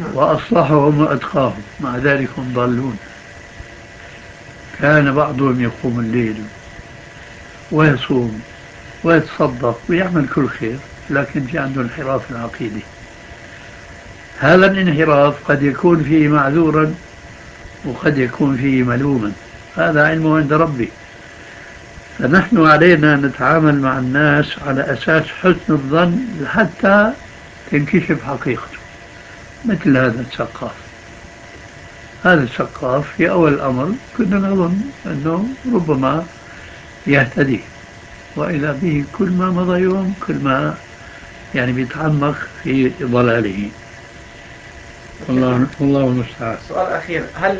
وأصلحهم وأتقاهم، مع ذلك هم ضالون. كان بعضهم يقوم الليل ويصوم ويتصدق ويعمل كل خير، لكن في عنده انحراف في العقيدة. هذا الانحراف قد يكون فيه معذورا وقد يكون فيه ملوما، هذا علمه عند ربي. فنحن علينا أن نتعامل مع الناس على أساس حسن الظن حتى تنكشف حقيقته. مثل هذا السقاف، هذا السقاف في أول الأمر كنا نظن أنه ربما يهتدي، وإذا به كل ما مضى يوم كل ما يعني بيتعمق في ضلاله. والله المستعان. سؤال أخير، هل